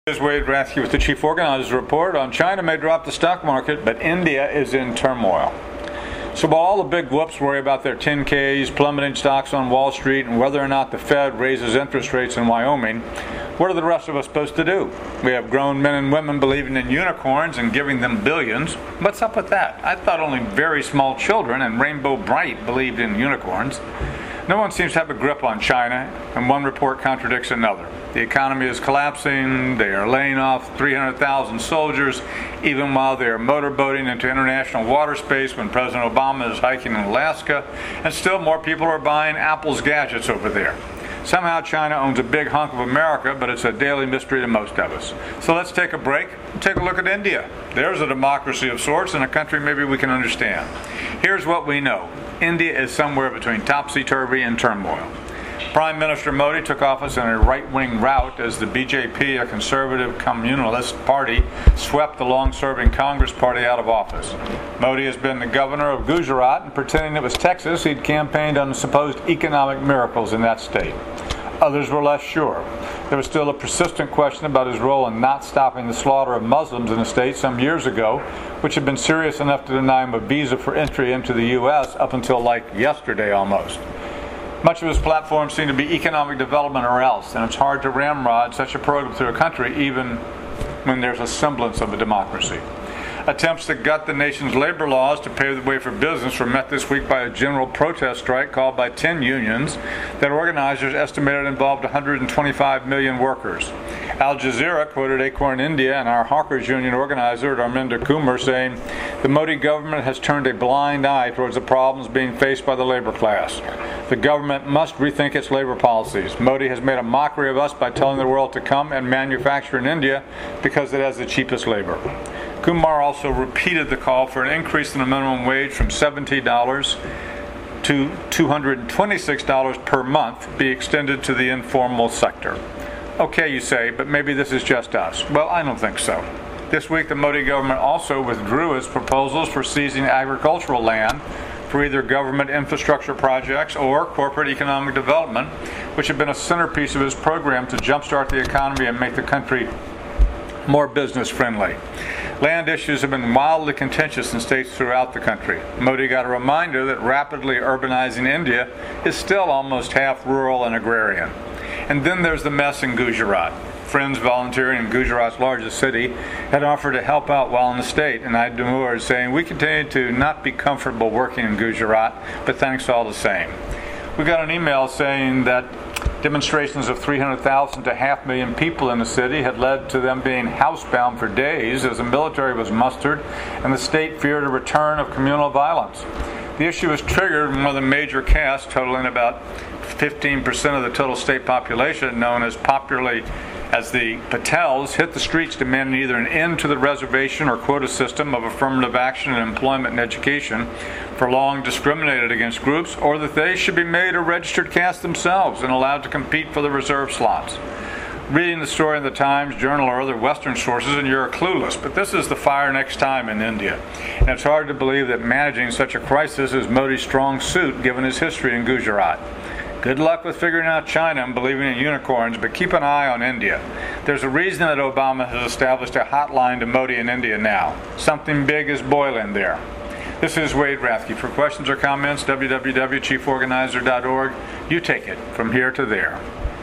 This is Wade Rathke with the Chief Organizer's Report on China may drop the stock market, but India is in turmoil. So while all the big whoops worry about their 10Ks, plummeting stocks on Wall Street, and whether or not the Fed raises interest rates in Wyoming, what are the rest of us supposed to do? We have grown men and women believing in unicorns and giving them billions. What's up with that? I thought only very small children and Rainbow Bright believed in unicorns. No one seems to have a grip on China, and one report contradicts another. The economy is collapsing, they are laying off 300,000 soldiers, even while they are motorboating into international water space when President Obama is hiking in Alaska, and still more people are buying Apple's gadgets over there. Somehow China owns a big hunk of America, but it's a daily mystery to most of us. So let's take a break and take a look at India. There's a democracy of sorts and a country maybe we can understand. Here's what we know. India is somewhere between topsy-turvy and turmoil. Prime Minister Modi took office in a right-wing rout as the BJP, a conservative communalist party, swept the long-serving Congress party out of office. Modi has been the governor of Gujarat, and pretending it was Texas, he'd campaigned on the supposed economic miracles in that state. Others were less sure. There was still a persistent question about his role in not stopping the slaughter of Muslims in the state some years ago, which had been serious enough to deny him a visa for entry into the U.S. up until like yesterday almost. Much of his platform seemed to be economic development or else, and it's hard to ramrod such a program through a country even when there's a semblance of a democracy. Attempts to gut the nation's labor laws to pave the way for business were met this week by a general protest strike called by 10 unions that organizers estimated involved 125 million workers. Al Jazeera quoted Acorn India and our Hawkers Union organizer, Dharminder Kumar, saying, "The Modi government has turned a blind eye towards the problems being faced by the labor class. The government must rethink its labor policies. Modi has made a mockery of us by telling the world to come and manufacture in India because it has the cheapest labor." Kumar also repeated the call for an increase in the minimum wage from $70 to $226 per month be extended to the informal sector. Okay, you say, but maybe this is just us. Well, I don't think so. This week, the Modi government also withdrew its proposals for seizing agricultural land for either government infrastructure projects or corporate economic development, which had been a centerpiece of his program to jumpstart the economy and make the country more business-friendly. Land issues have been wildly contentious in states throughout the country. Modi got a reminder that rapidly urbanizing India is still almost half rural and agrarian. And then there's the mess in Gujarat. Friends volunteering in Gujarat's largest city had offered to help out while in the state, and I demurred, saying, "We continue to not be comfortable working in Gujarat, but thanks all the same." We got an email saying that demonstrations of 300,000 to 500,000 people in the city had led to them being housebound for days as the military was mustered and the state feared a return of communal violence. The issue was triggered when one of the major castes, totaling about 15% of the total state population, known as popularly as the Patels, hit the streets demanding either an end to the reservation or quota system of affirmative action in employment and education for long discriminated against groups, or that they should be made a registered caste themselves and allowed to compete for the reserve slots. Reading the story in the Times, Journal, or other Western sources, and you're clueless, but this is the fire next time in India. And it's hard to believe that managing such a crisis is Modi's strong suit, given his history in Gujarat. Good luck with figuring out China and believing in unicorns, but keep an eye on India. There's a reason that Obama has established a hotline to Modi in India now. Something big is boiling there. This is Wade Rathke. For questions or comments, www.chieforganizer.org. You take it from here to there.